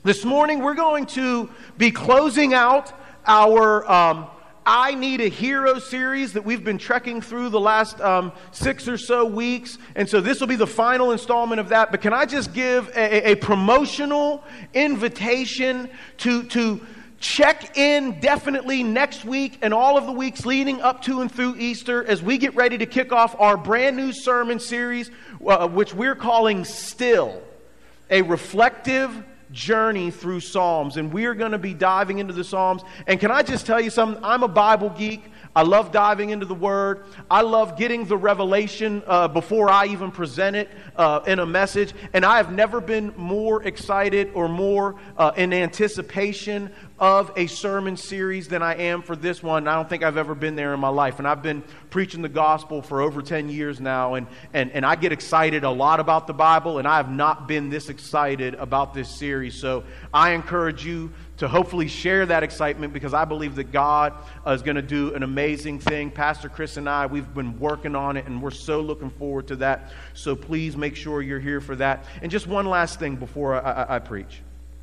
This morning we're going to be closing out our I Need a Hero series that we've been trekking through the last 6 or so weeks. And so this will be the final installment of that. But can I just give a promotional invitation to check in definitely next week and all of the weeks leading up to and through Easter as we get ready to kick off our brand new sermon series, which we're calling Still, a reflective journey through Psalms. And we are going to be diving into the Psalms. And can I just tell you something? I'm a Bible geek. I love diving into the Word. I love getting the revelation before I even present it in a message. And I have never been more excited or more in anticipation of a sermon series than I am for this one. I don't think I've ever been there in my life. And I've been preaching the gospel for over 10 years now. And I get excited a lot about the Bible. And I have not been this excited about this series. So I encourage you to hopefully share that excitement, because I believe that God is going to do an amazing thing. Pastor Chris and I, we've been working on it, and we're so looking forward to that. So please make sure you're here for that. And just one last thing before I preach.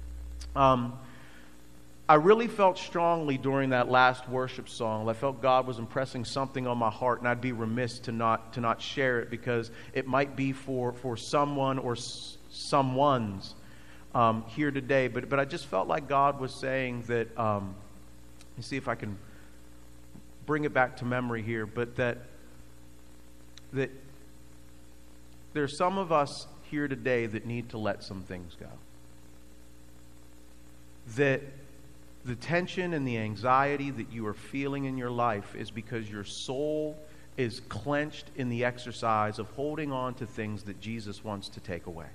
I really felt strongly during that last worship song. I felt God was impressing something on my heart, and I'd be remiss to not share it, because it might be for someone or someone's here today, but I just felt like God was saying that, let me see if I can bring it back to memory here, but that there's some of us here today that need to let some things go. That the tension and the anxiety that you are feeling in your life is because your soul is clenched in the exercise of holding on to things that Jesus wants to take away.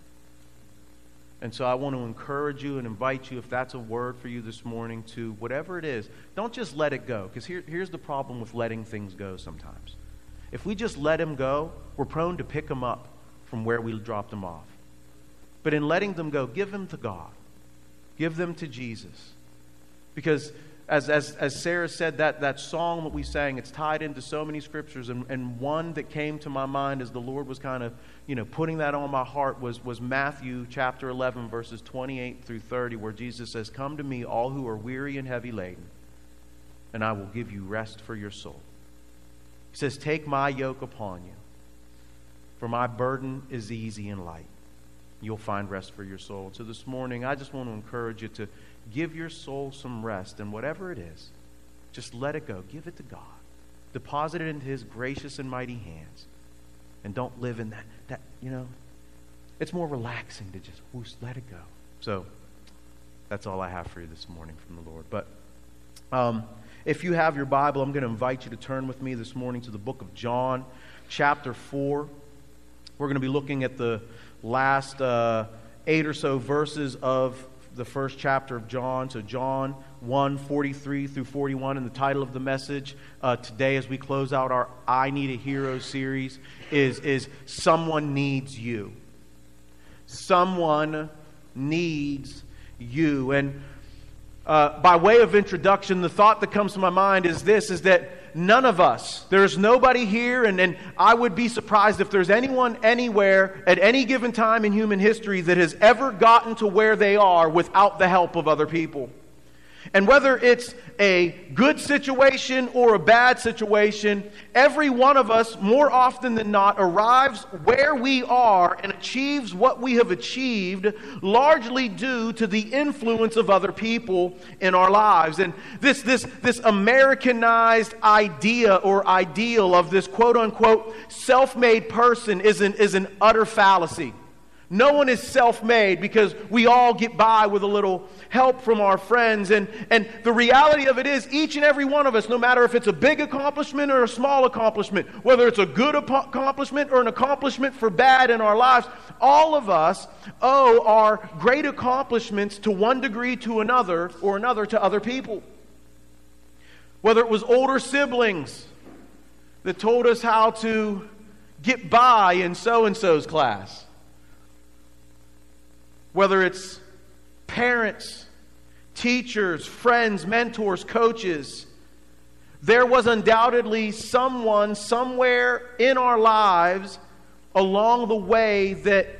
And so I want to encourage you and invite you, if that's a word for you this morning, to whatever it is, don't just let it go. Because here's the problem with letting things go sometimes. If we just let them go, we're prone to pick them up from where we dropped them off. But in letting them go, give them to God. Give them to Jesus. Because as Sarah said, that song that we sang, it's tied into so many scriptures. And one that came to my mind as the Lord was kind of putting that on my heart was Matthew chapter 11, verses 28 through 30, where Jesus says, "Come to me, all who are weary and heavy laden, and I will give you rest for your soul." He says, "Take my yoke upon you, for my burden is easy and light. You'll find rest for your soul." And so this morning, I just want to encourage you to give your soul some rest, and whatever it is, just let it go. Give it to God. Deposit it into His gracious and mighty hands. And don't live in that it's more relaxing to just let it go. So that's all I have for you this morning from the Lord. But if you have your Bible, I'm going to invite you to turn with me this morning to the book of John, chapter 4. We're going to be looking at the last 8 or so verses of the first chapter of John. So John 1:43 through 41, and the title of the message today as we close out our I Need a Hero series is Someone Needs You. Someone needs you. And by way of introduction, the thought that comes to my mind is that none of us, there's nobody here, and I would be surprised if there's anyone anywhere at any given time in human history that has ever gotten to where they are without the help of other people. And whether it's a good situation or a bad situation, every one of us, more often than not, arrives where we are and achieves what we have achieved largely due to the influence of other people in our lives. And this Americanized idea or ideal of this quote-unquote self-made person is an utter fallacy. No one is self-made, because we all get by with a little help from our friends. And the reality of it is, each and every one of us, no matter if it's a big accomplishment or a small accomplishment, whether it's a good accomplishment or an accomplishment for bad in our lives, all of us owe our great accomplishments to one degree to another, or another to other people. Whether it was older siblings that told us how to get by in so-and-so's class. Whether it's parents, teachers, friends, mentors, coaches, there was undoubtedly someone somewhere in our lives along the way that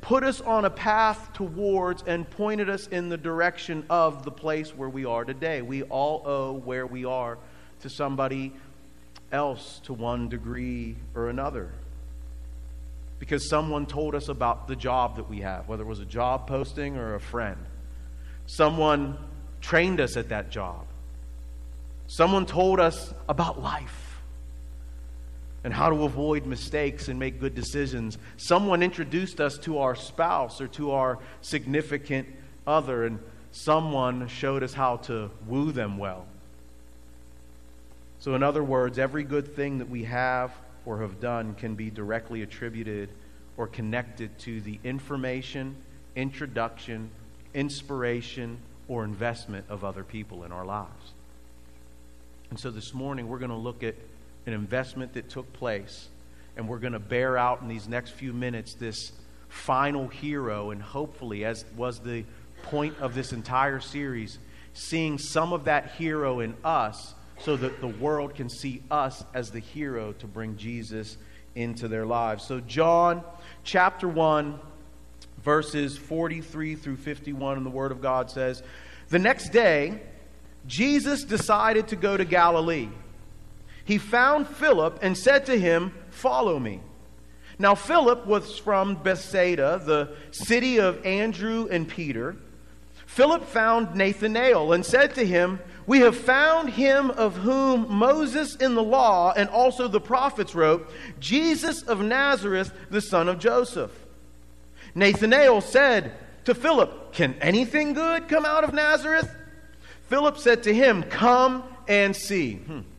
put us on a path towards and pointed us in the direction of the place where we are today. We all owe where we are to somebody else to one degree or another. Because someone told us about the job that we have, whether it was a job posting or a friend. Someone trained us at that job. Someone told us about life and how to avoid mistakes and make good decisions. Someone introduced us to our spouse or to our significant other, and someone showed us how to woo them well. So in other words, every good thing that we have or have done can be directly attributed or connected to the information, introduction, inspiration, or investment of other people in our lives. And so this morning we're going to look at an investment that took place, and we're going to bear out in these next few minutes this final hero, and hopefully, as was the point of this entire series, seeing some of that hero in us so that the world can see us as the hero to bring Jesus into their lives. So John chapter 1, verses 43 through 51 in the Word of God says, "The next day, Jesus decided to go to Galilee. He found Philip and said to him, 'Follow me.' Now Philip was from Bethsaida, the city of Andrew and Peter. Philip found Nathanael and said to him, 'We have found him of whom Moses in the law and also the prophets wrote, Jesus of Nazareth, the son of Joseph.' Nathanael said to Philip, 'Can anything good come out of Nazareth?' Philip said to him, 'Come and see.'"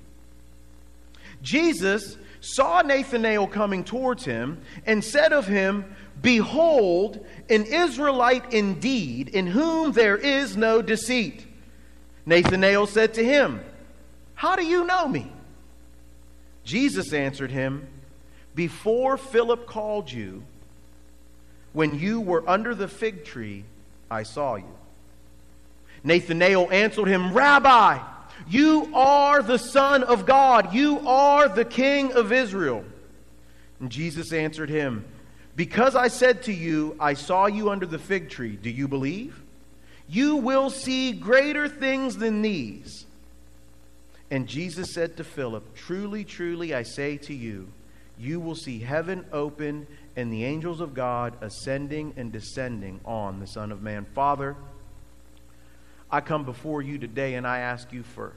Jesus saw Nathanael coming towards him and said of him, "Behold, an Israelite indeed, in whom there is no deceit." Nathanael said to him, "How do you know me?" Jesus answered him, "Before Philip called you, when you were under the fig tree, I saw you." Nathanael answered him, "Rabbi, you are the Son of God. You are the King of Israel." And Jesus answered him, "Because I said to you, I saw you under the fig tree, do you believe? You will see greater things than these." And Jesus said to Philip, "Truly, truly, I say to you, you will see heaven open and the angels of God ascending and descending on the Son of Man." Father, I come before you today and I ask you for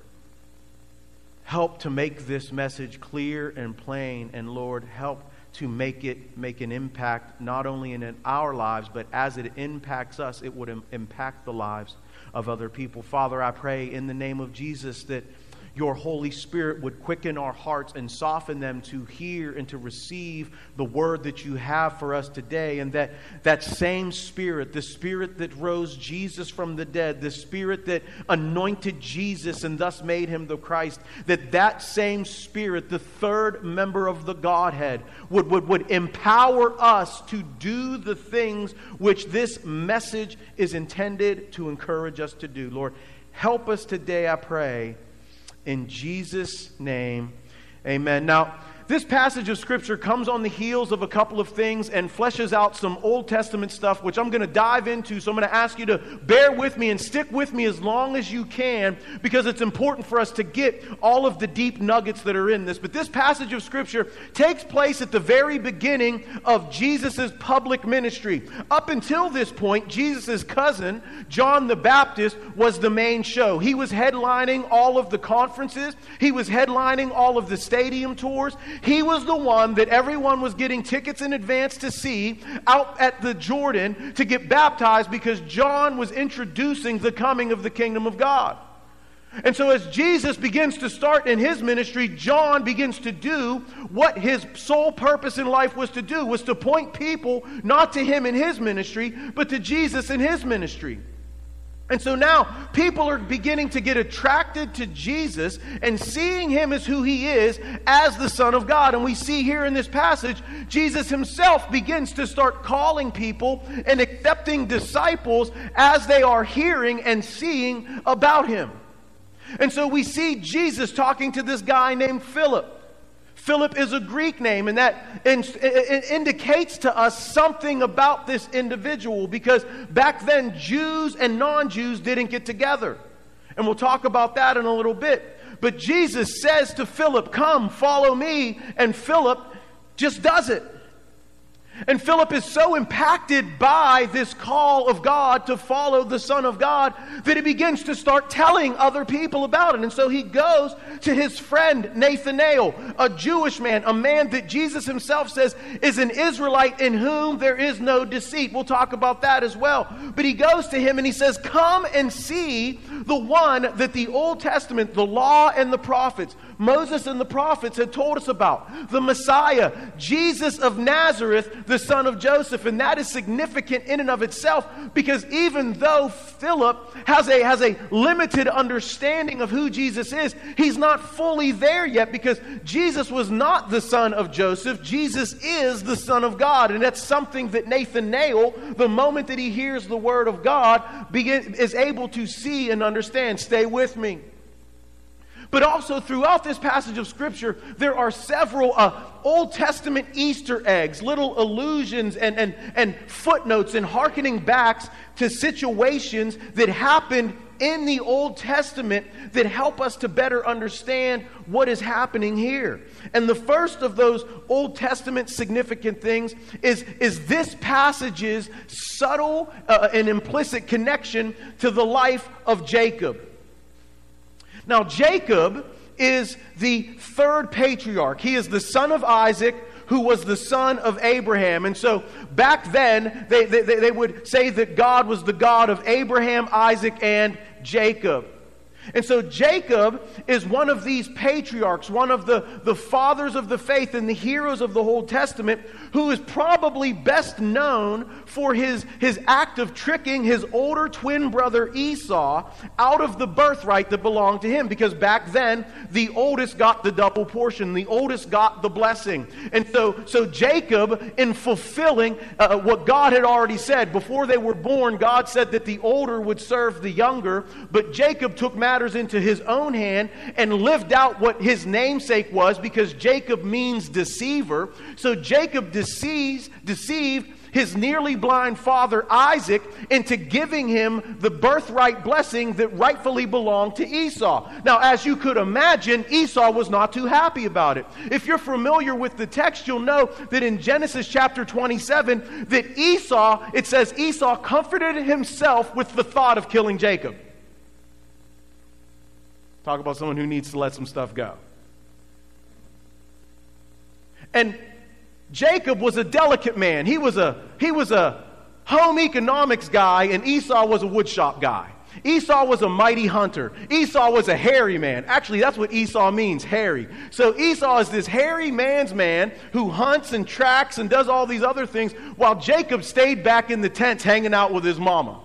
help to make this message clear and plain. And Lord, help to make an impact not only in our lives, but as it impacts us, it would impact the lives of other people. Father, I pray in the name of Jesus that your Holy Spirit would quicken our hearts and soften them to hear and to receive the word that you have for us today. And that same Spirit, the Spirit that rose Jesus from the dead, the Spirit that anointed Jesus and thus made him the Christ, that same Spirit, the third member of the Godhead, would empower us to do the things which this message is intended to encourage us to do. Lord, help us today, I pray. In Jesus' name, amen. Now, this passage of Scripture comes on the heels of a couple of things and fleshes out some Old Testament stuff, which I'm going to dive into. So I'm going to ask you to bear with me and stick with me as long as you can, because it's important for us to get all of the deep nuggets that are in this. But this passage of Scripture takes place at the very beginning of Jesus' public ministry. Up until this point, Jesus' cousin, John the Baptist, was the main show. He was headlining all of the conferences. He was headlining all of the stadium tours. He was the one that everyone was getting tickets in advance to see out at the Jordan to get baptized, because John was introducing the coming of the kingdom of God. And so as Jesus begins to start in his ministry, John begins to do what his sole purpose in life was to do, was to point people not to him in his ministry, but to Jesus in his ministry. And so now people are beginning to get attracted to Jesus and seeing him as who he is, as the Son of God. And we see here in this passage, Jesus himself begins to start calling people and accepting disciples as they are hearing and seeing about him. And so we see Jesus talking to this guy named Philip. Philip is a Greek name, and that indicates to us something about this individual, because back then Jews and non-Jews didn't get together. And we'll talk about that in a little bit. But Jesus says to Philip, "Come, follow me," and Philip just does it. And Philip is so impacted by this call of God to follow the Son of God that he begins to start telling other people about it. And so he goes to his friend Nathanael, a Jewish man, a man that Jesus himself says is an Israelite in whom there is no deceit. We'll talk about that as well. But he goes to him and he says, "Come and see the one that the Old Testament, the law and the prophets, Moses and the prophets had told us about. The Messiah, Jesus of Nazareth, the son of Joseph." And that is significant in and of itself, because even though Philip has a limited understanding of who Jesus is, he's not fully there yet, because Jesus was not the son of Joseph. Jesus is the Son of God. And that's something that Nathanael, the moment that he hears the word of God, is able to see and understand. Stay with me. But also throughout this passage of Scripture, there are several Old Testament Easter eggs, little allusions and footnotes and hearkening backs to situations that happened in the Old Testament that help us to better understand what is happening here. And the first of those Old Testament significant things is this passage's subtle and implicit connection to the life of Jacob. Now, Jacob is the third patriarch. He is the son of Isaac, who was the son of Abraham. And so back then, they would say that God was the God of Abraham, Isaac, and Jacob. And so Jacob is one of these patriarchs, one of the fathers of the faith and the heroes of the Old Testament, who is probably best known for his act of tricking his older twin brother Esau out of the birthright that belonged to him. Because back then, the oldest got the double portion. The oldest got the blessing. And so Jacob, in fulfilling what God had already said, before they were born, God said that the older would serve the younger. But Jacob took matters into his own hand and lived out what his namesake was, because Jacob means deceiver. So Jacob deceived his nearly blind father Isaac into giving him the birthright blessing that rightfully belonged to Esau. Now, as you could imagine, Esau was not too happy about it. If you're familiar with the text, you'll know that in Genesis chapter 27, that Esau, it says Esau comforted himself with the thought of killing Jacob. Talk about someone who needs to let some stuff go. And Jacob was a delicate man. He was a home economics guy, and Esau was a woodshop guy. Esau was a mighty hunter. Esau was a hairy man. Actually, that's what Esau means, hairy. So Esau is this hairy man's man who hunts and tracks and does all these other things, while Jacob stayed back in the tents hanging out with his mama.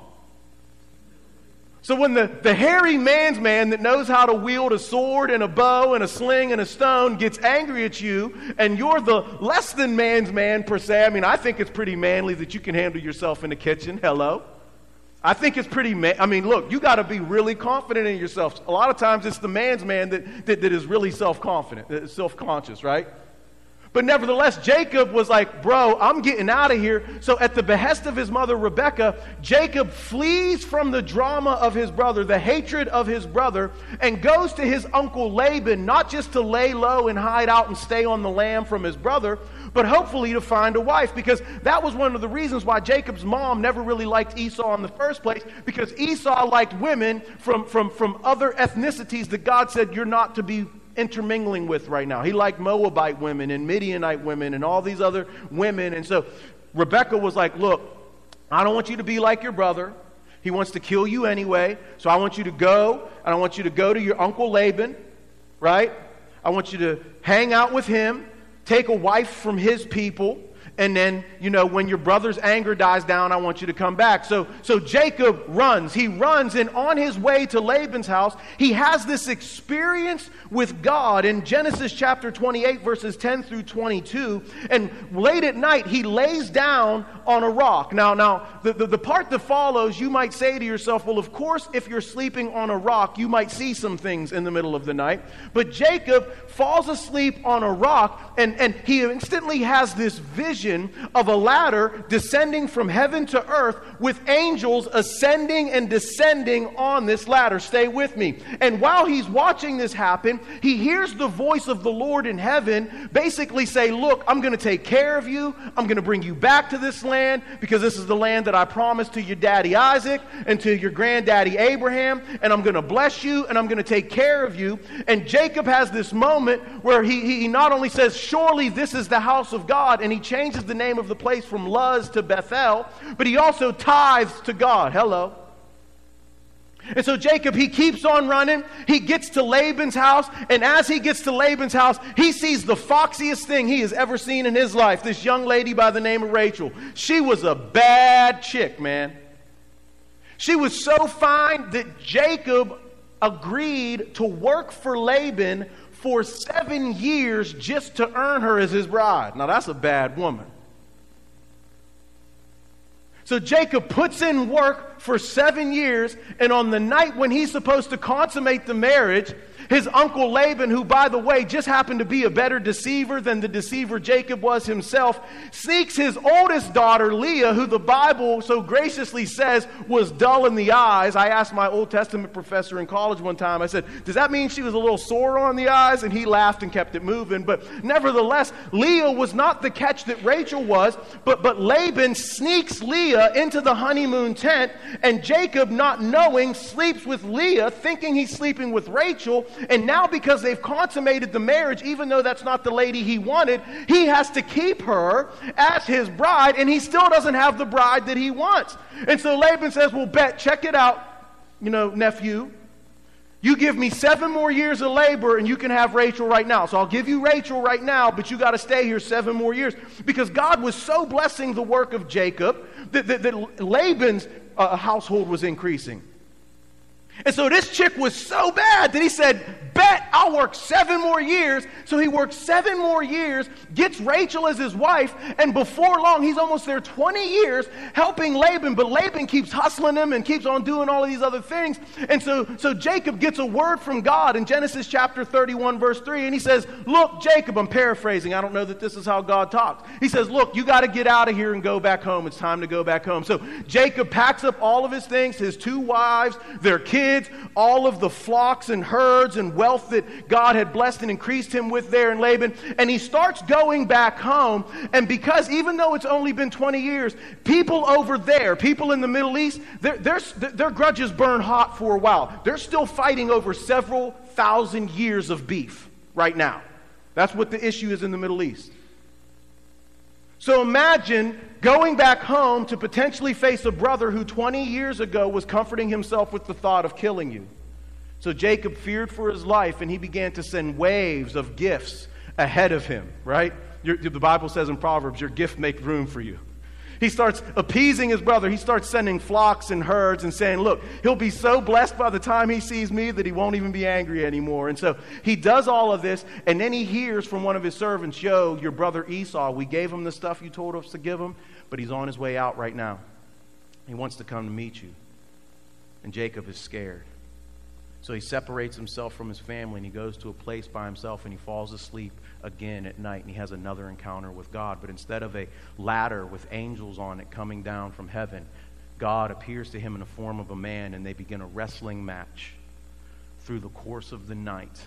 So when the hairy man's man that knows how to wield a sword and a bow and a sling and a stone gets angry at you, and you're the less than man's man per se, I mean, I think it's pretty manly that you can handle yourself in the kitchen. Hello? I think it's pretty look, you got to be really confident in yourself. A lot of times it's the man's man that is really self-confident, self-conscious, right? But nevertheless, Jacob was like, bro, I'm getting out of here. So at the behest of his mother, Rebekah, Jacob flees from the drama of his brother, the hatred of his brother, and goes to his uncle Laban, not just to lay low and hide out and stay on the lam from his brother, but hopefully to find a wife. Because that was one of the reasons why Jacob's mom never really liked Esau in the first place, because Esau liked women from other ethnicities that God said you're not to be intermingling with right now. He liked Moabite women and Midianite women and all these other women. And so Rebekah was like, look, I don't want you to be like your brother. He wants to kill you anyway. So I want you to go, and I want you to go to your uncle Laban, right? I want you to hang out with him, take a wife from his people, And then, when your brother's anger dies down, I want you to come back. So Jacob runs. He runs, and on his way to Laban's house, he has this experience with God in Genesis chapter 28, verses 10 through 22. And late at night, he lays down on a rock. Now, the part that follows, you might say to yourself, well, of course, if you're sleeping on a rock, you might see some things in the middle of the night. But Jacob falls asleep on a rock, and he instantly has this vision of a ladder descending from heaven to earth with angels ascending and descending on this ladder. Stay with me. And while he's watching this happen, he hears the voice of the Lord in heaven basically say, look, I'm going to take care of you. I'm going to bring you back to this land because this is the land that I promised to your daddy Isaac and to your granddaddy Abraham, and I'm going to bless you and I'm going to take care of you. And Jacob has this moment where he not only says, surely this is the house of God, and he changes the name of the place from Luz to Bethel, but he also tithes to God. Hello. And so Jacob, he keeps on running. He gets to Laban's house, and as he gets to Laban's house, he sees the foxiest thing he has ever seen in his life. This young lady by the name of Rachel. She was a bad chick, man. She was so fine that Jacob agreed to work for Laban for 7 years just to earn her as his bride. Now that's a bad woman. So Jacob puts in work for 7 years, and on the night when he's supposed to consummate the marriage, his uncle Laban, who, by the way, just happened to be a better deceiver than the deceiver Jacob was himself, sneaks his oldest daughter, Leah, who the Bible so graciously says was dull in the eyes. I asked my Old Testament professor in college one time, I said, does that mean she was a little sore on the eyes? And he laughed and kept it moving. But nevertheless, Leah was not the catch that Rachel was, but Laban sneaks Leah into the honeymoon tent, and Jacob, not knowing, sleeps with Leah, thinking he's sleeping with Rachel. And now, because they've consummated the marriage, even though that's not the lady he wanted, he has to keep her as his bride, and he still doesn't have the bride that he wants. And so Laban says, well, check it out, nephew. You give me 7 more years of labor and you can have Rachel right now. So I'll give you Rachel right now, but you got to stay here 7 more years. Because God was so blessing the work of Jacob that Laban's household was increasing. And so this chick was so bad that he said, bet I'll work 7 more years. So he works 7 more years, gets Rachel as his wife, and before long, he's almost there 20 years helping Laban. But Laban keeps hustling him and keeps on doing all of these other things. And so Jacob gets a word from God in Genesis chapter 31, verse 3. And he says, look, Jacob, I'm paraphrasing. I don't know that this is how God talks. He says, look, you got to get out of here and go back home. It's time to go back home. So Jacob packs up all of his things, his 2 wives, their kids, all of the flocks and herds and wealth that God had blessed and increased him with there in Laban, and he starts going back home. And because even though it's only been 20 years, people over there, people in the Middle East, their grudges burn hot for a while. They're still fighting over several thousand years of beef right now. That's what the issue is in the Middle East. So imagine going back home to potentially face a brother who 20 years ago was comforting himself with the thought of killing you. So Jacob feared for his life, and he began to send waves of gifts ahead of him, right? The Bible says in Proverbs, your gift makes room for you. He starts appeasing his brother. He starts sending flocks and herds and saying, look, he'll be so blessed by the time he sees me that he won't even be angry anymore. And so he does all of this, and then he hears from one of his servants, yo, your brother Esau, we gave him the stuff you told us to give him, but he's on his way out right now. He wants to come to meet you. And Jacob is scared. So he separates himself from his family, and he goes to a place by himself, and he falls asleep again at night, and he has another encounter with God. But instead of a ladder with angels on it coming down from heaven, God appears to him in the form of a man, and they begin a wrestling match through the course of the night.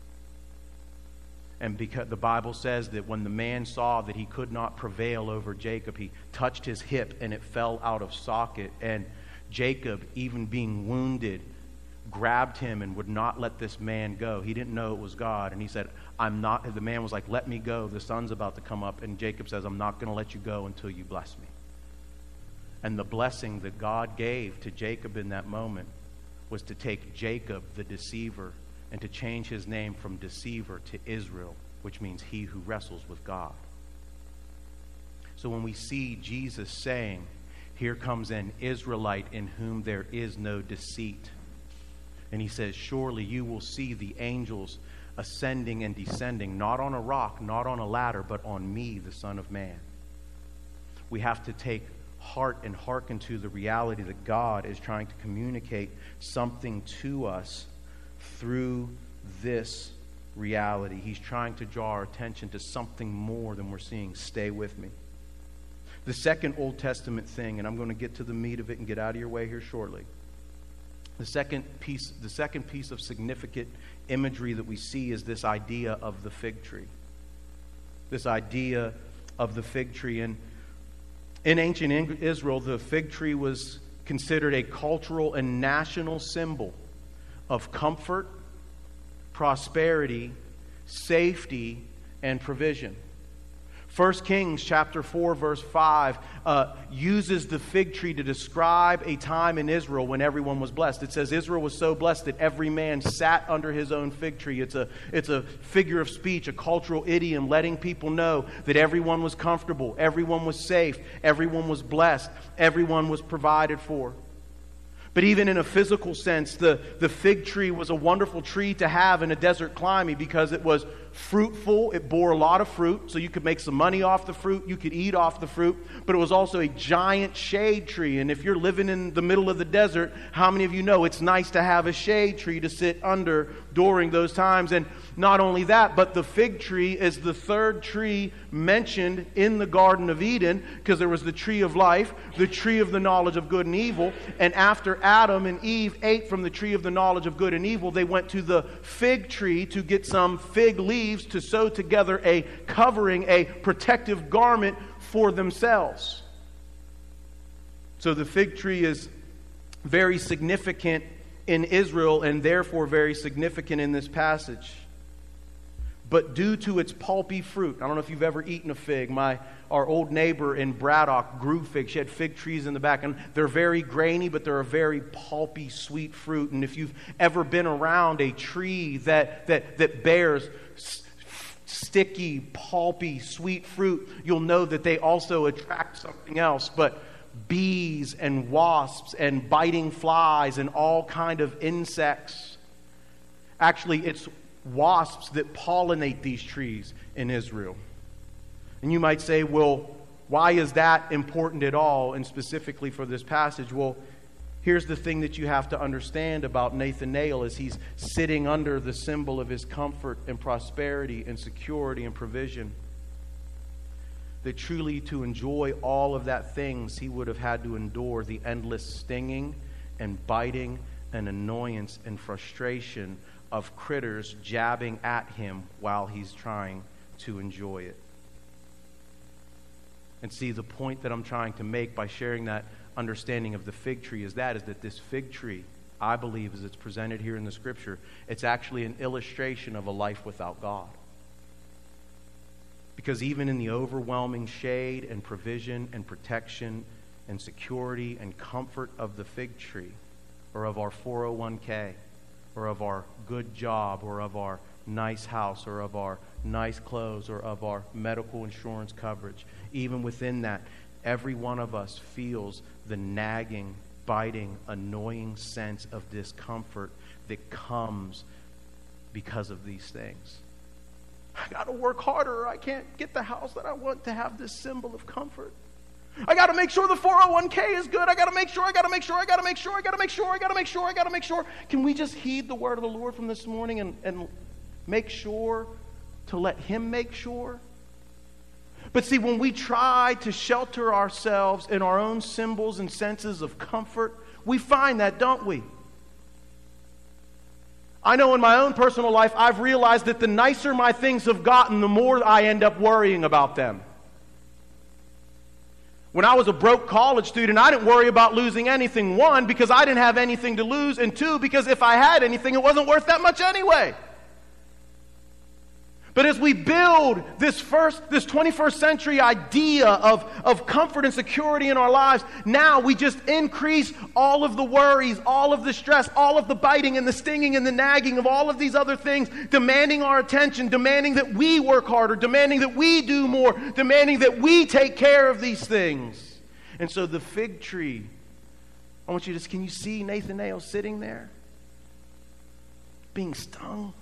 And because the Bible says that when the man saw that he could not prevail over Jacob, he touched his hip and it fell out of socket. And Jacob, even being wounded, grabbed him and would not let this man go. He didn't know it was God. And he said, I'm not. The man was like, let me go. The sun's about to come up. And Jacob says, I'm not going to let you go until you bless me. And the blessing that God gave to Jacob in that moment was to take Jacob, the deceiver, and to change his name from deceiver to Israel, which means he who wrestles with God. So when we see Jesus saying, here comes an Israelite in whom there is no deceit, and he says, surely you will see the angels ascending and descending, not on a rock, not on a ladder, but on me, the Son of Man. We have to take heart and hearken to the reality that God is trying to communicate something to us through this reality. He's trying to draw our attention to something more than we're seeing. Stay with me. The second Old Testament thing, and I'm going to get to the meat of it and get out of your way here shortly. The second piece of significant imagery that we see is this idea of the fig tree. This idea of the fig tree. And in ancient Israel, the fig tree was considered a cultural and national symbol of comfort, prosperity, safety, and provision. 1 Kings chapter 4 verse 5 uses the fig tree to describe a time in Israel when everyone was blessed. It says Israel was so blessed that every man sat under his own fig tree. It's a figure of speech, a cultural idiom letting people know that everyone was comfortable, everyone was safe, everyone was blessed, everyone was provided for. But even in a physical sense, the fig tree was a wonderful tree to have in a desert climate because it was fruitful. It bore a lot of fruit, so you could make some money off the fruit. You could eat off the fruit. But it was also a giant shade tree. And if you're living in the middle of the desert, how many of you know it's nice to have a shade tree to sit under during those times? And not only that, but the fig tree is the third tree mentioned in the Garden of Eden, because there was the tree of life, the tree of the knowledge of good and evil. And after Adam and Eve ate from the tree of the knowledge of good and evil, they went to the fig tree to get some fig leaves to sew together a covering, a protective garment for themselves. So the fig tree is very significant in Israel and therefore very significant in this passage. But due to its pulpy fruit, I don't know if you've ever eaten a fig. Our old neighbor in Braddock grew figs. She had fig trees in the back, and they're very grainy, but they're a very pulpy, sweet fruit. And if you've ever been around a tree that bears sticky, pulpy, sweet fruit, you'll know that they also attract something else, but bees and wasps and biting flies and all kind of insects. Actually, it's wasps that pollinate these trees in Israel. And you might say, well, why is that important at all, and specifically for this passage? Well, here's the thing that you have to understand about Nathanael as he's sitting under the symbol of his comfort and prosperity and security and provision. That truly to enjoy all of that things, he would have had to endure the endless stinging and biting and annoyance and frustration of critters jabbing at him while he's trying to enjoy it. And see, the point that I'm trying to make by sharing that understanding of the fig tree is that this fig tree, I believe, as it's presented here in the scripture, it's actually an illustration of a life without God. Because even in the overwhelming shade and provision and protection and security and comfort of the fig tree, or of our 401k, or of our good job, or of our nice house, or of our nice clothes, or of our medical insurance coverage, even within that, every one of us feels the nagging, biting, annoying sense of discomfort that comes because of these things. I got to work harder, or I can't get the house that I want to have this symbol of comfort. I got to make sure the 401k is good. I got to make sure. Can we just heed the word of the Lord from this morning and make sure to let Him make sure? But see, when we try to shelter ourselves in our own symbols and senses of comfort, we find that, don't we? I know in my own personal life, I've realized that the nicer my things have gotten, the more I end up worrying about them. When I was a broke college student, I didn't worry about losing anything. One, because I didn't have anything to lose. And two, because if I had anything, it wasn't worth that much anyway. But as we build this 21st century idea of comfort and security in our lives, now we just increase all of the worries, all of the stress, all of the biting and the stinging and the nagging of all of these other things, demanding our attention, demanding that we work harder, demanding that we do more, demanding that we take care of these things. And so the fig tree, I want you to, can you see Nathanael sitting there? Being stung?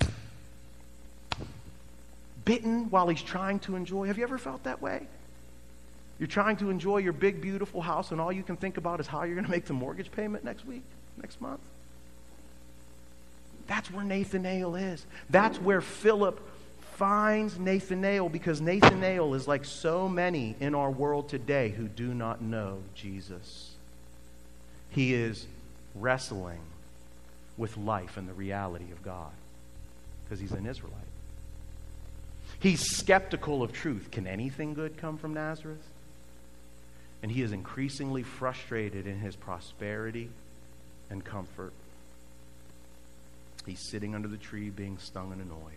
Bitten while he's trying to enjoy. Have you ever felt that way? You're trying to enjoy your big, beautiful house, and all you can think about is how you're going to make the mortgage payment next month. That's where Nathanael is. That's where Philip finds Nathanael, because Nathanael is like so many in our world today who do not know Jesus. He is wrestling with life and the reality of God because he's an Israelite. He's skeptical of truth. Can anything good come from Nazareth? And he is increasingly frustrated in his prosperity and comfort. He's sitting under the tree being stung and annoyed.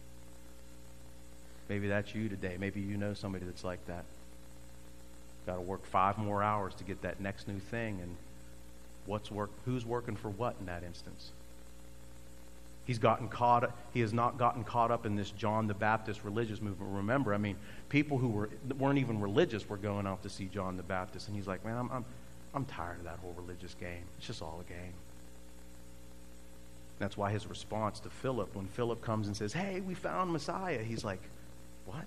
Maybe that's you today. Maybe you know somebody that's like that. Got to work 5 more hours to get that next new thing, and who's working for what in that instance? He has not gotten caught up in this John the Baptist religious movement. Remember, I mean, people who weren't even religious were going out to see John the Baptist, and he's like, man, I'm tired of that whole religious game. It's just all a game. That's why his response to Philip, when Philip comes and says, hey, we found Messiah, he's like, what?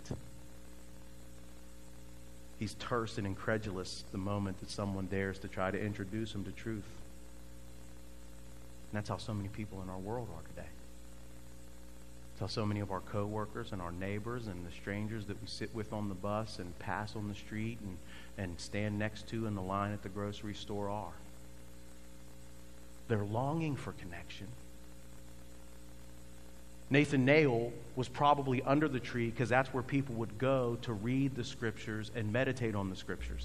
He's terse and incredulous the moment that someone dares to try to introduce him to truth. And that's how so many people in our world are today. That's how so many of our coworkers and our neighbors and the strangers that we sit with on the bus and pass on the street and stand next to in the line at the grocery store are. They're longing for connection. Nathanael was probably under the tree because that's where people would go to read the Scriptures and meditate on the Scriptures.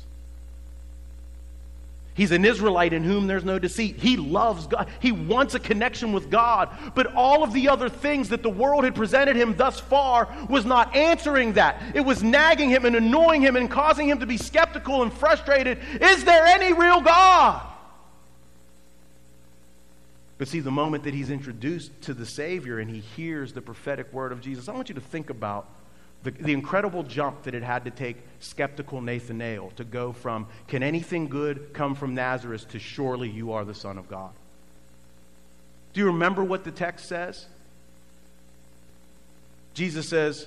He's an Israelite in whom there's no deceit. He loves God. He wants a connection with God. But all of the other things that the world had presented him thus far was not answering that. It was nagging him and annoying him and causing him to be skeptical and frustrated. Is there any real God? But see, the moment that he's introduced to the Savior and he hears the prophetic word of Jesus, I want you to think about the incredible jump that it had to take skeptical Nathanael to go from, can anything good come from Nazareth, to surely you are the Son of God. Do you remember what the text says? Jesus says,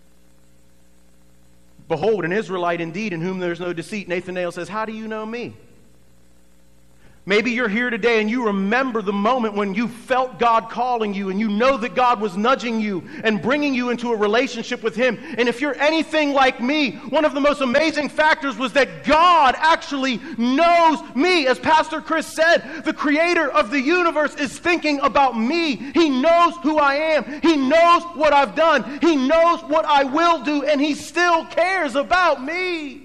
behold, an Israelite indeed in whom there's no deceit. Nathanael says, how do you know me? Maybe you're here today and you remember the moment when you felt God calling you and you know that God was nudging you and bringing you into a relationship with Him. And if you're anything like me, one of the most amazing factors was that God actually knows me. As Pastor Chris said, the creator of the universe is thinking about me. He knows who I am. He knows what I've done. He knows what I will do, and He still cares about me.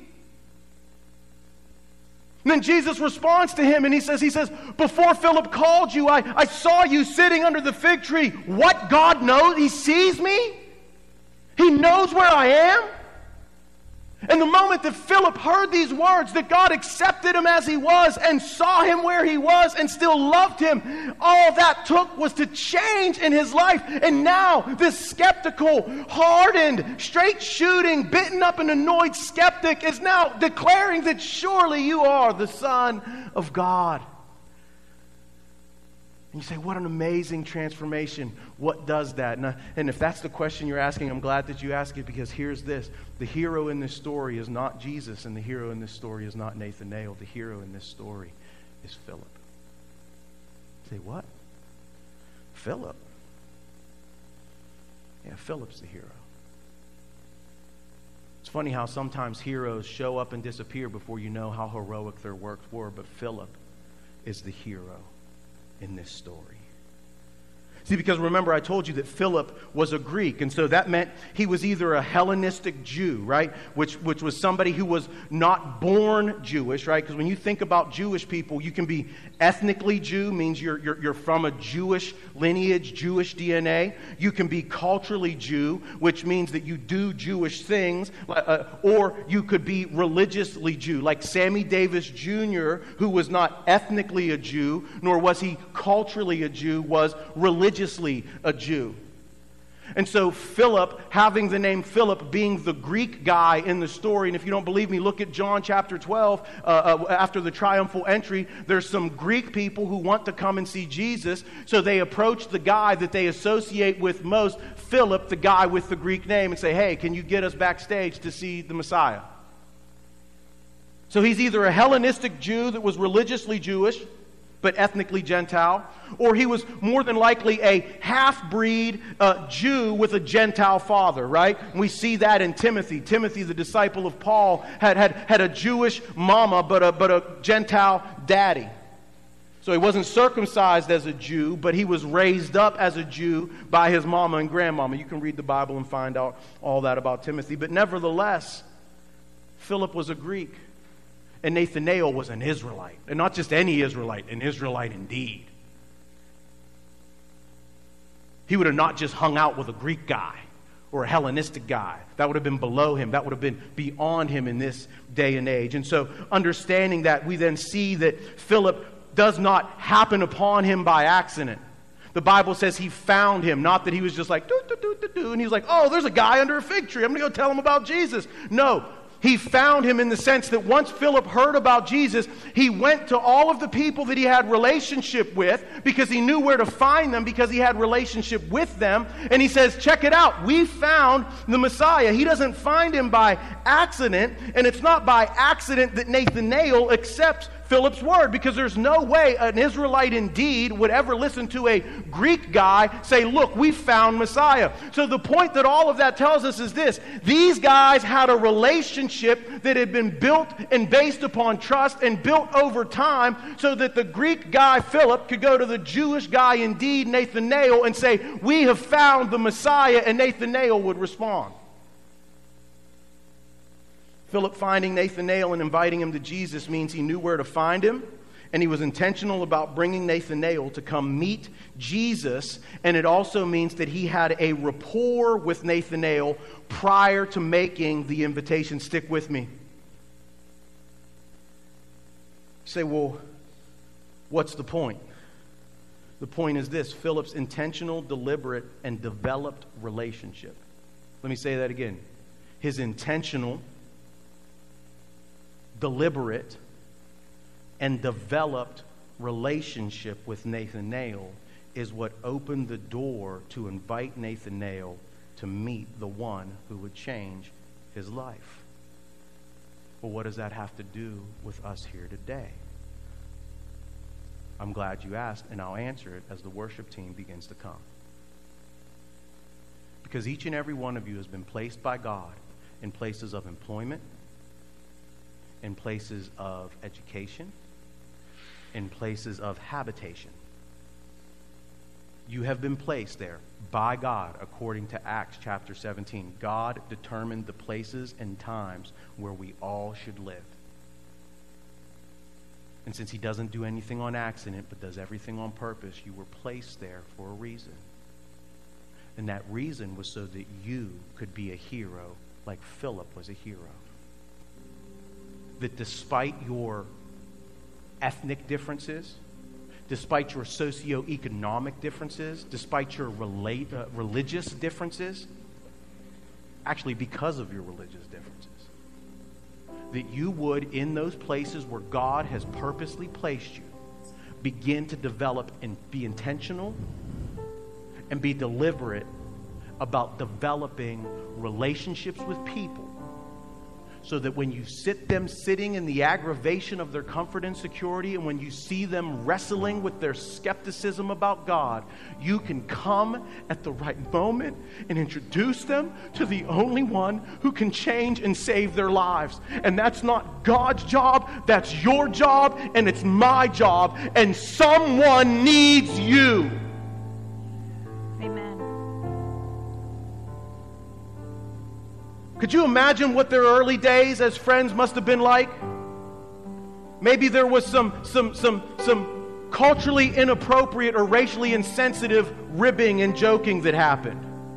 And then Jesus responds to him and he says, before Philip called you, I saw you sitting under the fig tree. What? God knows? He sees me? He knows where I am? And the moment that Philip heard these words, that God accepted him as he was and saw him where he was and still loved him, all that took was to change in his life. And now this skeptical, hardened, straight-shooting, bitten up and annoyed skeptic is now declaring that surely you are the Son of God. And you say, what an amazing transformation. What does that? And if that's the question you're asking, I'm glad that you ask it, because here's this. The hero in this story is not Jesus, and the hero in this story is not Nathanael. The hero in this story is Philip. You say, what? Philip? Yeah, Philip's the hero. It's funny how sometimes heroes show up and disappear before you know how heroic their works were, but Philip is the hero in this story. See, because remember I told you that Philip was a Greek, and so that meant he was either a Hellenistic Jew, right? Which was somebody who was not born Jewish, right? Because when you think about Jewish people, you can be ethnically Jew, means you're from a Jewish lineage, Jewish DNA. You can be culturally Jew, which means that you do Jewish things, or you could be religiously Jew, like Sammy Davis Jr., who was not ethnically a Jew, nor was he culturally a Jew, was religiously a Jew. And so Philip, having the name Philip, being the Greek guy in the story, and if you don't believe me, look at John chapter 12. After the triumphal entry, there's some Greek people who want to come and see Jesus, so they approach the guy that they associate with most, Philip, the guy with the Greek name, and say, hey, can you get us backstage to see the Messiah? So he's either a Hellenistic Jew that was religiously Jewish, but ethnically Gentile, or he was more than likely a half-breed Jew with a Gentile father, right? And we see that in Timothy. Timothy, the disciple of Paul, had a Jewish mama, but a Gentile daddy. So he wasn't circumcised as a Jew, but he was raised up as a Jew by his mama and grandmama. You can read the Bible and find out all that about Timothy. But nevertheless, Philip was a Greek. And Nathanael was an Israelite. And not just any Israelite, an Israelite indeed. He would have not just hung out with a Greek guy or a Hellenistic guy. That would have been below him. That would have been beyond him in this day and age. And so, understanding that, we then see that Philip does not happen upon him by accident. The Bible says he found him, not that he was just like, and he was like, oh, there's a guy under a fig tree. I'm going to go tell him about Jesus. No. He found him in the sense that once Philip heard about Jesus, he went to all of the people that he had relationship with because he knew where to find them because he had relationship with them. And he says, check it out. We found the Messiah. He doesn't find him by accident. And it's not by accident that Nathanael accepts Philip's word, because there's no way an Israelite indeed would ever listen to a Greek guy say, look, we found Messiah. So the point that all of that tells us is this: these guys had a relationship that had been built and based upon trust and built over time, so that the Greek guy Philip could go to the Jewish guy indeed Nathanael and say, we have found the Messiah, and Nathanael would respond. Philip finding Nathanael and inviting him to Jesus means he knew where to find him, and he was intentional about bringing Nathanael to come meet Jesus, and it also means that he had a rapport with Nathanael prior to making the invitation. Stick with me. You say, well, what's the point? The point is this: Philip's intentional, deliberate, and developed relationship. Let me say that again. His intentional, deliberate, and developed relationship with Nathanael is what opened the door to invite Nathanael to meet the one who would change his life. Well, what does that have to do with us here today? I'm glad you asked, and I'll answer it as the worship team begins to come. Because each and every one of you has been placed by God in places of employment, in places of education, in places of habitation. You have been placed there by God according to Acts chapter 17. God determined the places and times where we all should live. And since he doesn't do anything on accident but does everything on purpose, you were placed there for a reason. And that reason was so that you could be a hero like Philip was a hero. That despite your ethnic differences, despite your socioeconomic differences, despite your religious differences, actually because of your religious differences, that you would, in those places where God has purposely placed you, begin to develop and be intentional and be deliberate about developing relationships with people, so that when you sit them sitting in the aggravation of their comfort and security, and when you see them wrestling with their skepticism about God, you can come at the right moment and introduce them to the only one who can change and save their lives. And that's not God's job, that's your job, and it's my job, and someone needs you. Could you imagine what their early days as friends must have been like? Maybe there was some culturally inappropriate or racially insensitive ribbing and joking that happened.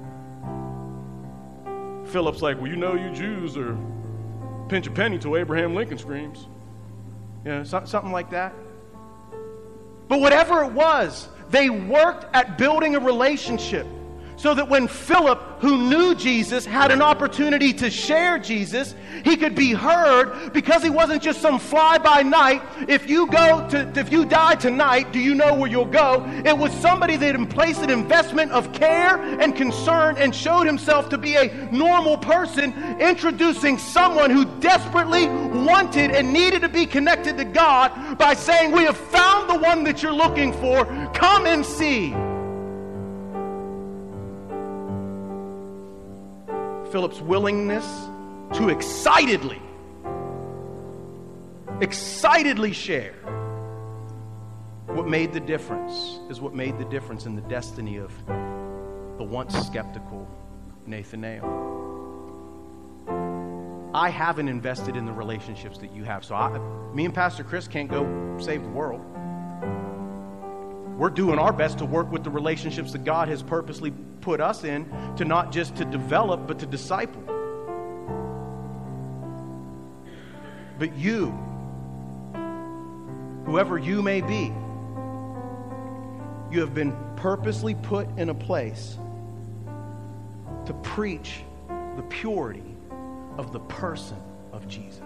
Philip's like, well, you Jews are pinch a penny till Abraham Lincoln screams. Something like that. But whatever it was, they worked at building a relationship so that when Philip, who knew Jesus, had an opportunity to share Jesus, he could be heard because he wasn't just some fly-by-night. If you die tonight, do you know where you'll go? It was somebody that had placed an investment of care and concern and showed himself to be a normal person, introducing someone who desperately wanted and needed to be connected to God by saying, we have found the one that you're looking for. Come and see. Philip's willingness to excitedly share what made the difference in the destiny of the once skeptical Nathanael. I haven't invested in the relationships that you have, so me and Pastor Chris can't go save the world. We're doing our best to work with the relationships that God has purposely put us in, to not just to develop, but to disciple. But you, whoever you may be, you have been purposely put in a place to preach the purity of the person of Jesus.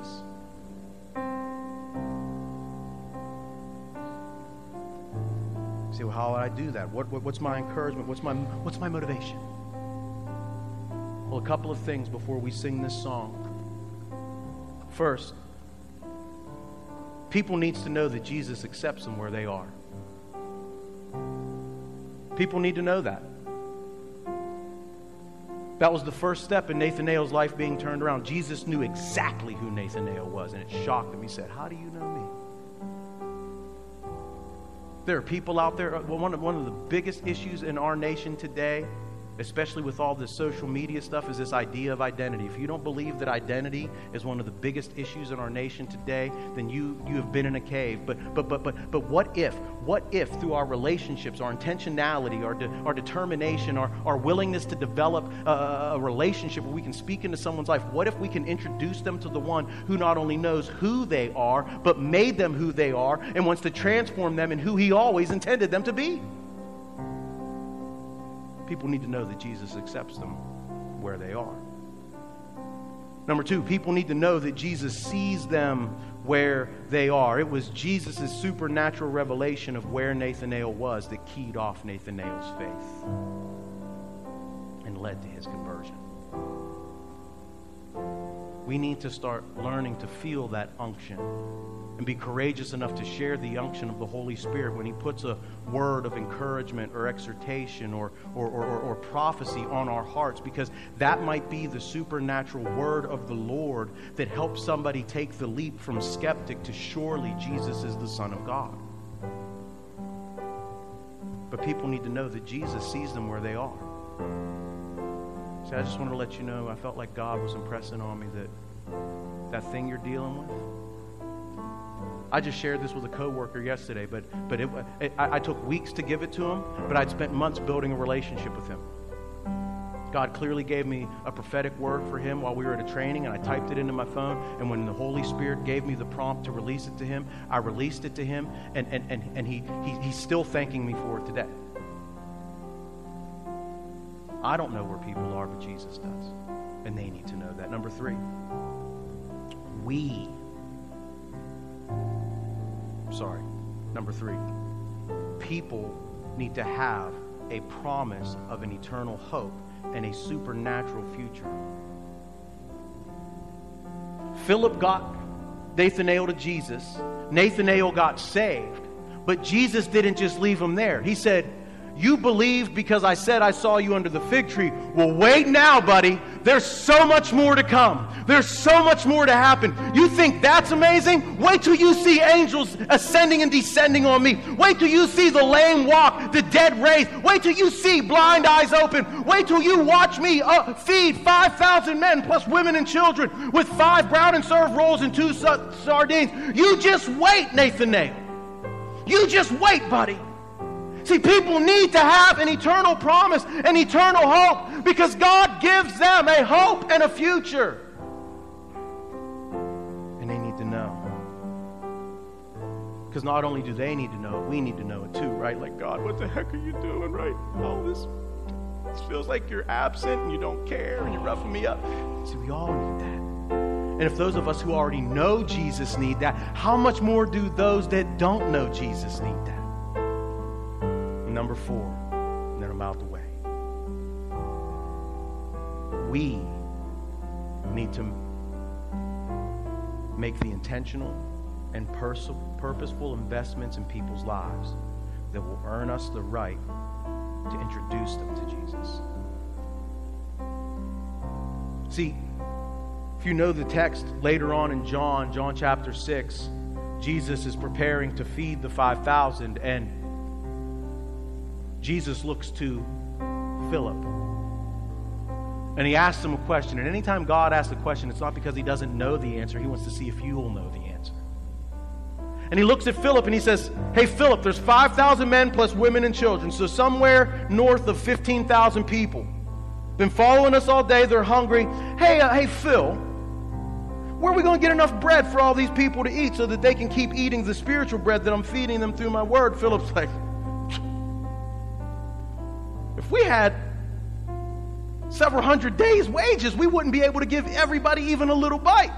Say, well, how would I do that? What's my encouragement? What's my motivation? Well, a couple of things before we sing this song. First, people need to know that Jesus accepts them where they are. People need to know that. That was the first step in Nathanael's life being turned around. Jesus knew exactly who Nathanael was, and it shocked him. He said, how do you know me? There are people out there, one of the biggest issues in our nation today, especially with all this social media stuff, is this idea of identity. If you don't believe that identity is one of the biggest issues in our nation today, then you have been in a cave. But what if through our relationships, our intentionality, our determination, our willingness to develop a relationship where we can speak into someone's life, what if we can introduce them to the one who not only knows who they are, but made them who they are and wants to transform them in who he always intended them to be? People need to know that Jesus accepts them where they are. Number two, people need to know that Jesus sees them where they are. It was Jesus' supernatural revelation of where Nathanael was that keyed off Nathanael's faith and led to his conversion. We need to start learning to feel that unction and be courageous enough to share the unction of the Holy Spirit when he puts a word of encouragement or exhortation or prophecy on our hearts, because that might be the supernatural word of the Lord that helps somebody take the leap from skeptic to surely Jesus is the Son of God. But people need to know that Jesus sees them where they are. See, I just want to let you know, I felt like God was impressing on me that thing you're dealing with. I just shared this with a coworker yesterday, but I took weeks to give it to him, but I'd spent months building a relationship with him. God clearly gave me a prophetic word for him while we were at a training, and I typed it into my phone, and when the Holy Spirit gave me the prompt to release it to him, I released it to him, and he's still thanking me for it today. I don't know where people are, but Jesus does, and they need to know that. Number three, Number three, people need to have a promise of an eternal hope and a supernatural future. Philip got Nathanael to Jesus. Nathanael got saved. But Jesus didn't just leave him there. He said, You believed because I said I saw you under the fig tree. Well, wait now, buddy. There's so much more to come. There's so much more to happen. You think that's amazing? Wait till you see angels ascending and descending on me. Wait till you see the lame walk, the dead raised. Wait till you see blind eyes open. Wait till you watch me feed 5,000 men plus women and children with 5 brown and served rolls and 2 sardines. You just wait, Nathanael. You just wait, buddy. See, people need to have an eternal promise, an eternal hope, because God gives them a hope and a future. And they need to know. Because not only do they need to know it, we need to know it too, right? Like, God, what the heck are you doing, right? All this feels like you're absent and you don't care and you're roughing me up. See, we all need that. And if those of us who already know Jesus need that, how much more do those that don't know Jesus need that? Number 4, and then I'm out the way. We need to make the intentional and purposeful investments in people's lives that will earn us the right to introduce them to Jesus. See, if you know the text later on in John chapter 6, Jesus is preparing to feed the 5,000, and Jesus looks to Philip and he asks him a question. And anytime God asks a question, it's not because he doesn't know the answer. He wants to see if you will know the answer. And he looks at Philip and he says, hey, Philip, there's 5,000 men plus women and children. So somewhere north of 15,000 people. Been following us all day. They're hungry. Hey, Phil, where are we going to get enough bread for all these people to eat so that they can keep eating the spiritual bread that I'm feeding them through my word? Philip's like, if we had several hundred days' wages, we wouldn't be able to give everybody even a little bite.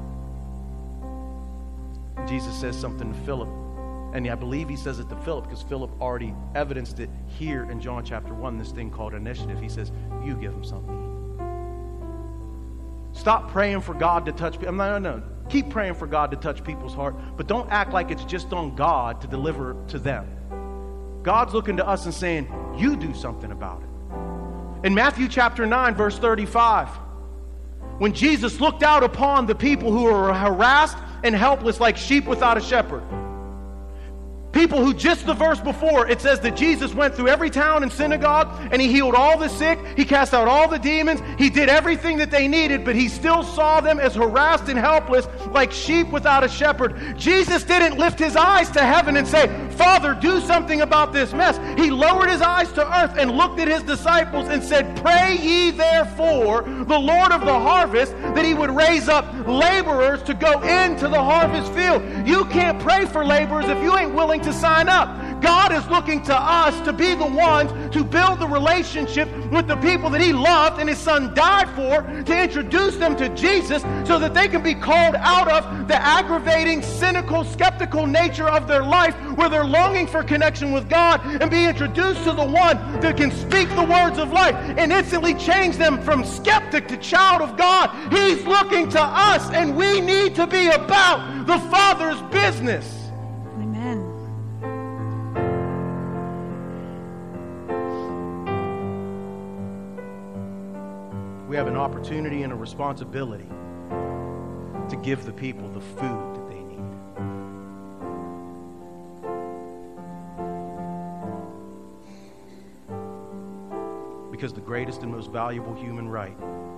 And Jesus says something to Philip. And I believe he says it to Philip because Philip already evidenced it here in John chapter 1, this thing called initiative. He says, you give them something to eat. Stop praying for God to touch people. No. Keep praying for God to touch people's heart, but don't act like it's just on God to deliver to them. God's looking to us and saying, you do something about it. In Matthew chapter 9, verse 35, when Jesus looked out upon the people who were harassed and helpless like sheep without a shepherd, people who just the verse before, it says that Jesus went through every town and synagogue and he healed all the sick. He cast out all the demons. He did everything that they needed, but he still saw them as harassed and helpless like sheep without a shepherd. Jesus didn't lift his eyes to heaven and say, Father, do something about this mess. He lowered his eyes to earth and looked at his disciples and said, pray ye therefore the Lord of the harvest that he would raise up laborers to go into the harvest field. You can't pray for laborers if you ain't willing to sign up. God is looking to us to be the ones to build the relationship with the people that he loved and his son died for, to introduce them to Jesus so that they can be called out of the aggravating, cynical, skeptical nature of their life where they're longing for connection with God, and be introduced to the one that can speak the words of life and instantly change them from skeptic to child of God. He's looking to us, and we need to be about the Father's business. Amen. We have an opportunity and a responsibility to give the people the food that they need. Because the greatest and most valuable human right,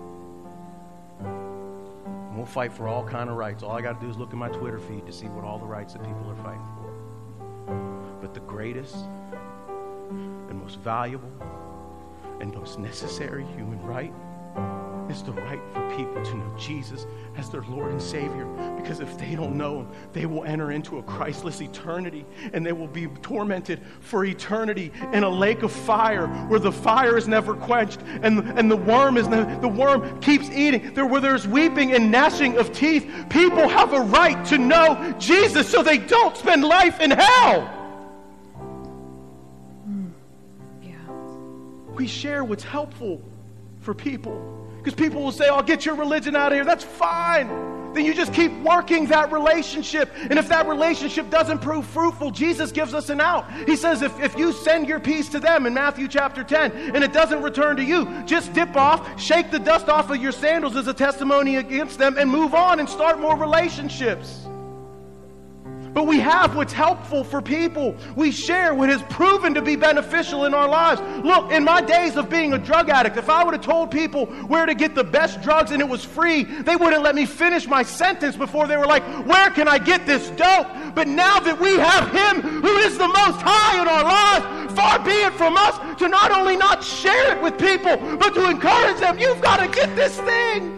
and we'll fight for all kind of rights. All I got to do is look at my Twitter feed to see what all the rights that people are fighting for. But the greatest and most valuable and most necessary human right is the right for people to know Jesus as their Lord and Savior. Because if they don't know him, they will enter into a Christless eternity, and they will be tormented for eternity in a lake of fire where the fire is never quenched, and the worm keeps eating. Where there's weeping and gnashing of teeth. People have a right to know Jesus so they don't spend life in hell. Yeah. We share what's helpful for people. Because people will say, oh, get your religion out of here. That's fine. Then you just keep working that relationship. And if that relationship doesn't prove fruitful, Jesus gives us an out. He says, if you send your peace to them in Matthew chapter 10 and it doesn't return to you, just dip off, shake the dust off of your sandals as a testimony against them, and move on and start more relationships. But we have what's helpful for people. We share what has proven to be beneficial in our lives. Look, in my days of being a drug addict, if I would have told people where to get the best drugs and it was free, they wouldn't let me finish my sentence before they were like, where can I get this dope? But now that we have Him who is the Most High in our lives, far be it from us to not only not share it with people, but to encourage them, you've got to get this thing.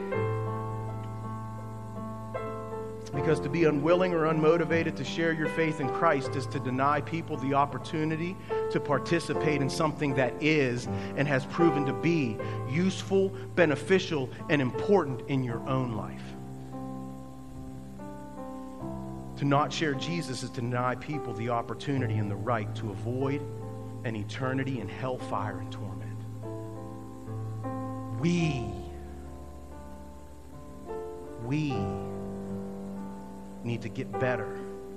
Because to be unwilling or unmotivated to share your faith in Christ is to deny people the opportunity to participate in something that is and has proven to be useful, beneficial, and important in your own life. To not share Jesus is to deny people the opportunity and the right to avoid an eternity in hellfire and torment. We need to get better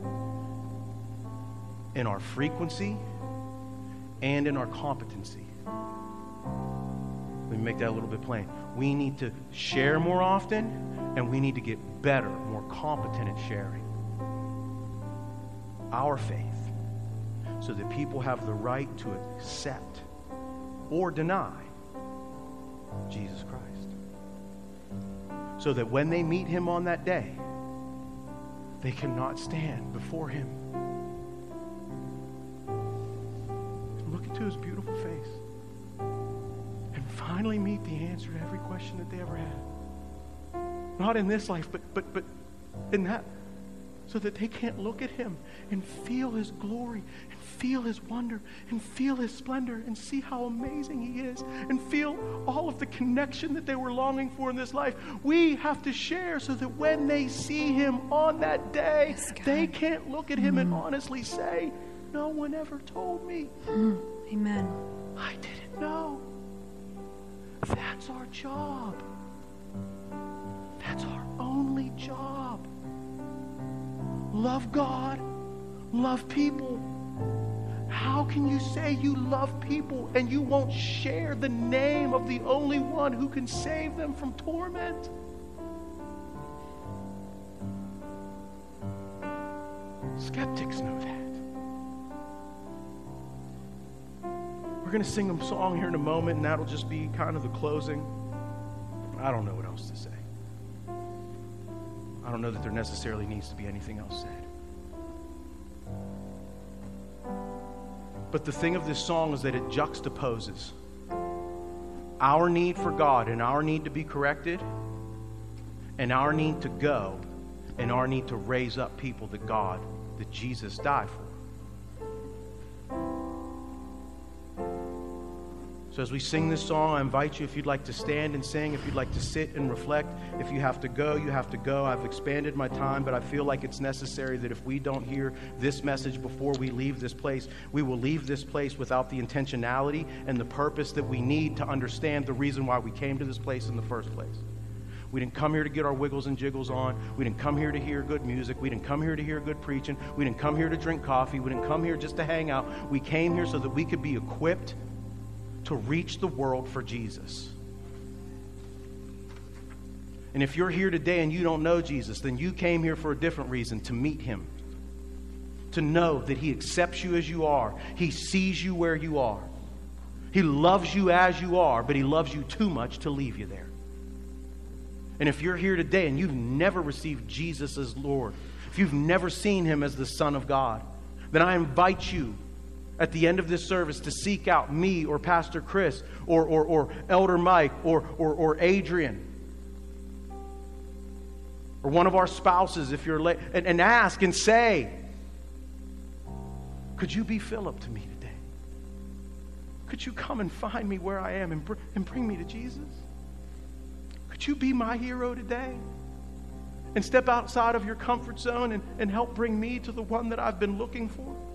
in our frequency and in our competency. Let me make that a little bit plain. We need to share more often, and we need to get better, more competent at sharing our faith so that people have the right to accept or deny Jesus Christ. So that when they meet Him on that day, they cannot stand before Him. Look into His beautiful face and finally meet the answer to every question that they ever had. Not in this life, but in that. So that they can't look at Him and feel His glory and feel His wonder and feel His splendor and see how amazing He is and feel all of the connection that they were longing for in this life. We have to share so that when they see Him on that day, they can't look at Him and honestly say, no one ever told me. Amen. I didn't know. That's our job. That's our only job. Love God, love people. How can you say you love people and you won't share the name of the only one who can save them from torment? Skeptics know that. We're going to sing a song here in a moment, and that'll just be kind of the closing. I don't know what else to say. I don't know that there necessarily needs to be anything else said. But the thing of this song is that it juxtaposes our need for God and our need to be corrected and our need to go and our need to raise up people that Jesus died for. So as we sing this song, I invite you, if you'd like to stand and sing, if you'd like to sit and reflect, if you have to go, you have to go. I've expanded my time, but I feel like it's necessary that if we don't hear this message before we leave this place, we will leave this place without the intentionality and the purpose that we need to understand the reason why we came to this place in the first place. We didn't come here to get our wiggles and jiggles on. We didn't come here to hear good music. We didn't come here to hear good preaching. We didn't come here to drink coffee. We didn't come here just to hang out. We came here so that we could be equipped to reach the world for Jesus. And if you're here today and you don't know Jesus, then you came here for a different reason, to meet Him. To know that He accepts you as you are. He sees you where you are. He loves you as you are, but He loves you too much to leave you there. And if you're here today and you've never received Jesus as Lord, if you've never seen Him as the Son of God, then I invite you at the end of this service to seek out me or Pastor Chris or Elder Mike or Adrian or one of our spouses if you're late, and ask and say, could you be Philip to me today? Could you come and find me where I am and bring me to Jesus? Could you be my hero today? And step outside of your comfort zone and help bring me to the one that I've been looking for?